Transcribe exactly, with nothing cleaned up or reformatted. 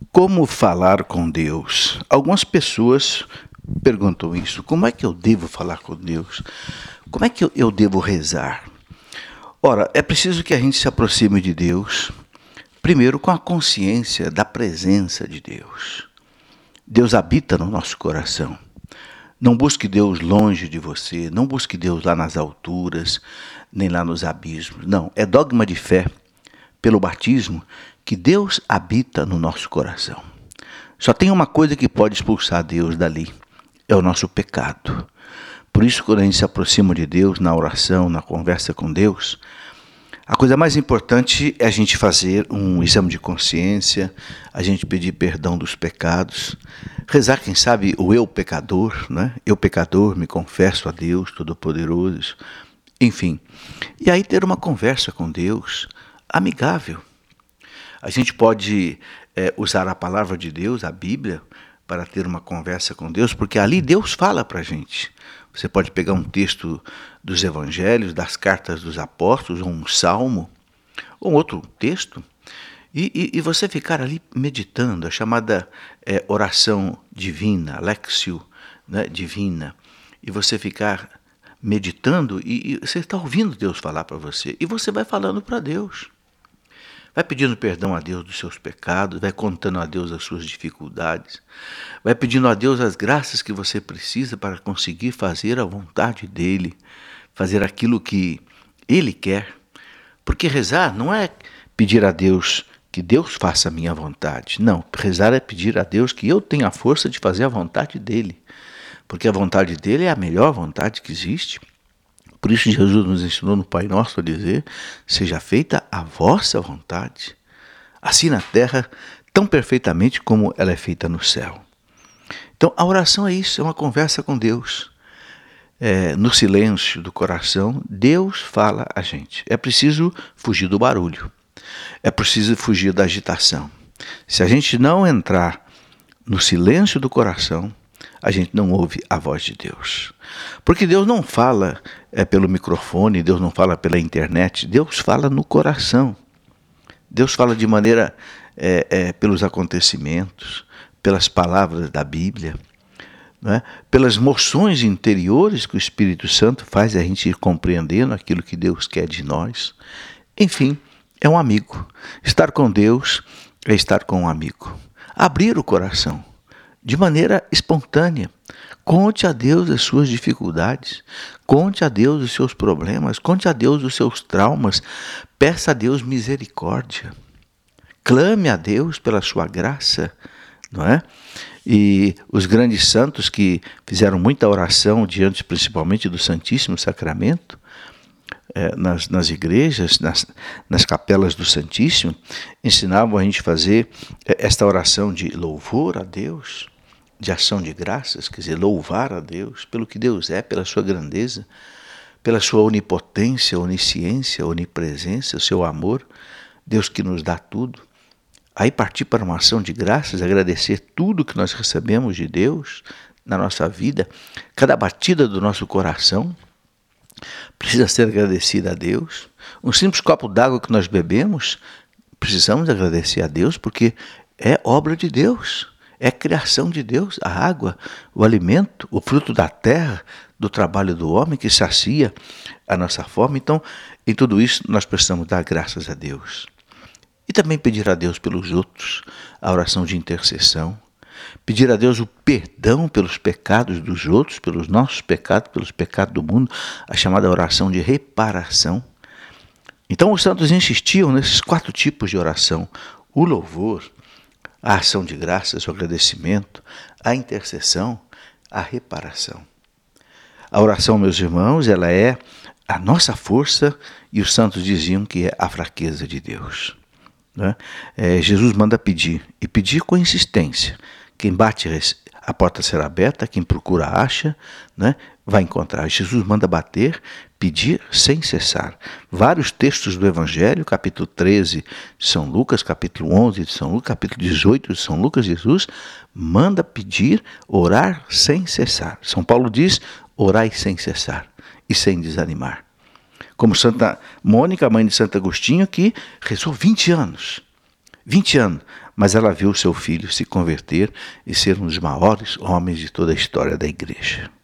Como falar com Deus? Algumas pessoas perguntam isso. Como é que eu devo falar com Deus? Como é que eu, eu devo rezar? Ora, é preciso que a gente se aproxime de Deus, primeiro com a consciência da presença de Deus. Deus habita no nosso coração. Não busque Deus longe de você, não busque Deus lá nas alturas, nem lá nos abismos. Não, é dogma de fé, pelo batismo, que Deus habita no nosso coração. Só tem uma coisa que pode expulsar Deus dali, é o nosso pecado. Por isso, quando a gente se aproxima de Deus, na oração, na conversa com Deus, a coisa mais importante é a gente fazer um exame de consciência, a gente pedir perdão dos pecados, rezar, quem sabe, o eu pecador, né? Eu pecador, me confesso a Deus Todo-Poderoso, enfim. E aí ter uma conversa com Deus amigável. A gente pode é, usar a palavra de Deus, a Bíblia, para ter uma conversa com Deus, porque ali Deus fala para a gente. Você pode pegar um texto dos evangelhos, das cartas dos apóstolos, ou um salmo, ou um outro texto, e, e, e você ficar ali meditando, a chamada é, oração divina, Lectio, né, divina, e você ficar meditando, e, e você está ouvindo Deus falar para você, e você vai falando para Deus. Vai pedindo perdão a Deus dos seus pecados, vai contando a Deus as suas dificuldades, vai pedindo a Deus as graças que você precisa para conseguir fazer a vontade dEle, fazer aquilo que Ele quer. Porque rezar não é pedir a Deus que Deus faça a minha vontade. Não, rezar é pedir a Deus que eu tenha a força de fazer a vontade dEle. Porque a vontade dEle é a melhor vontade que existe. Por isso Jesus nos ensinou no Pai Nosso a dizer: seja feita a vossa vontade, assim na terra, tão perfeitamente como ela é feita no céu. Então a oração é isso, é uma conversa com Deus. É, no silêncio do coração, Deus fala a gente. É preciso fugir do barulho, é preciso fugir da agitação. Se a gente não entrar no silêncio do coração, a gente não ouve a voz de Deus. Porque Deus não fala é, pelo microfone, Deus não fala pela internet, Deus fala no coração. Deus fala de maneira, é, é, pelos acontecimentos, pelas palavras da Bíblia, não é? Pelas moções interiores que o Espírito Santo faz a gente ir compreendendo aquilo que Deus quer de nós. Enfim, é um amigo. Estar com Deus é estar com um amigo. Abrir o coração de maneira espontânea. Conte a Deus as suas dificuldades, conte a Deus os seus problemas, conte a Deus os seus traumas, peça a Deus misericórdia, clame a Deus pela sua graça, não é? E os grandes santos que fizeram muita oração diante principalmente do Santíssimo Sacramento, é, nas, nas igrejas, nas, nas capelas do Santíssimo, ensinavam a gente a fazer esta oração de louvor a Deus, de ação de graças, quer dizer, louvar a Deus pelo que Deus é, pela sua grandeza, pela sua onipotência, onisciência, onipresença, o seu amor, Deus que nos dá tudo. Aí partir para uma ação de graças, agradecer tudo que nós recebemos de Deus na nossa vida, cada batida do nosso coração precisa ser agradecida a Deus. Um simples copo d'água que nós bebemos, precisamos agradecer a Deus porque é obra de Deus. É criação de Deus, a água, o alimento, o fruto da terra, do trabalho do homem que sacia a nossa fome. Então, em tudo isso, nós precisamos dar graças a Deus. E também pedir a Deus pelos outros, a oração de intercessão. Pedir a Deus o perdão pelos pecados dos outros, pelos nossos pecados, pelos pecados do mundo, a chamada oração de reparação. Então, os santos insistiam nesses quatro tipos de oração: o louvor, a ação de graças, o agradecimento, a intercessão, a reparação. A oração, meus irmãos, ela é a nossa força, e os santos diziam que é a fraqueza de Deus. Né? É, Jesus manda pedir, e pedir com insistência. Quem bate, a porta será aberta, quem procura acha, né? Vai encontrar. Jesus manda bater, pedir sem cessar. Vários textos do Evangelho, capítulo treze de São Lucas, capítulo onze de São Lucas, capítulo dezoito de São Lucas, Jesus manda pedir, orar sem cessar. São Paulo diz: orai sem cessar e sem desanimar. Como Santa Mônica, mãe de Santo Agostinho, que rezou vinte anos. vinte anos, mas ela viu seu filho se converter e ser um dos maiores homens de toda a história da igreja.